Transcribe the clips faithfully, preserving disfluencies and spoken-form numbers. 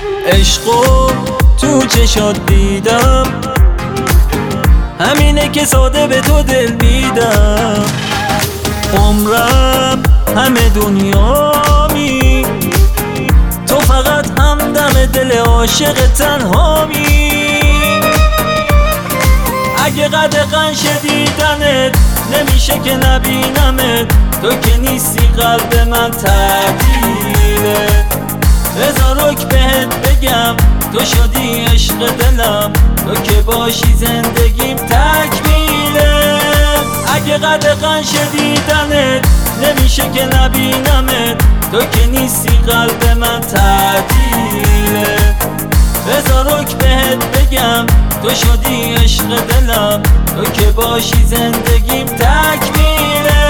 عشقو تو چشات دیدم، همینه که ساده به تو دل میدم. عمرم همه دنیامی، تو فقط همدم دل عاشق تنهامی. اگه قدغن شدیدنت نمیشه که نبینمت، تو که نیستی قلب من تعطیله. بذار رک بهت بگم تو شدی عشق دلم، تو که باشی زندگیم تکمیله. اگه قدغن شدیدنت نمیشه که نبینمت، تو که نیستی قلب من تعطیله. بذار رک بهت بگم تو شدی عشق دلم، تو که باشی زندگیم تکمیله.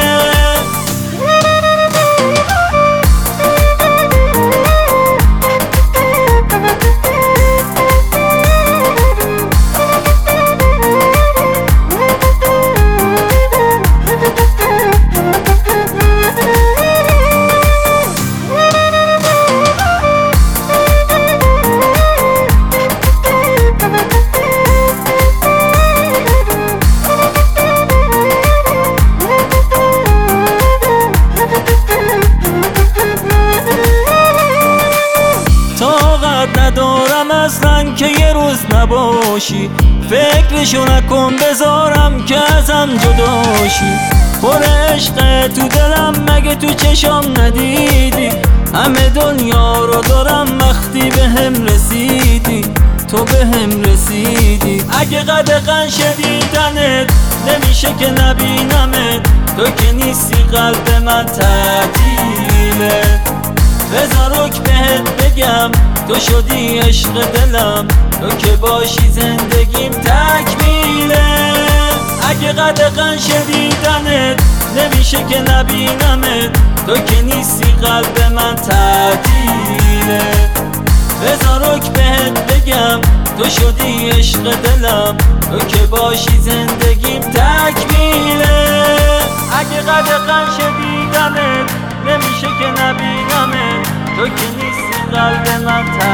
ندارم اصلا که یه روز نباشی، فکرشو نکن بذارم که ازم جداشی. پر عشق تو دلم مگه تو چشام ندیدی، همه دنیا رو دارم وقتی به هم رسیدی، تو به هم رسیدی. اگه قدغن شدیدنت نمیشه که نبینمت، تو که نیستی قلب من تعطیله. بذار رک بهت بگم تو شدی عشق دلم، تو که باشی زندگیم تکمیله. اگه قدغن شدیدنت نمیشه که نبینمت، تو که نیستی قلب من تعطیله. بذار رک بهت بگم تو شدی عشق دلم، تو که باشی زندگیم تکمیله. اگه قدغن شدیدنت نمیشه که نبینمت، تو که نیستی قلب من تعطیله.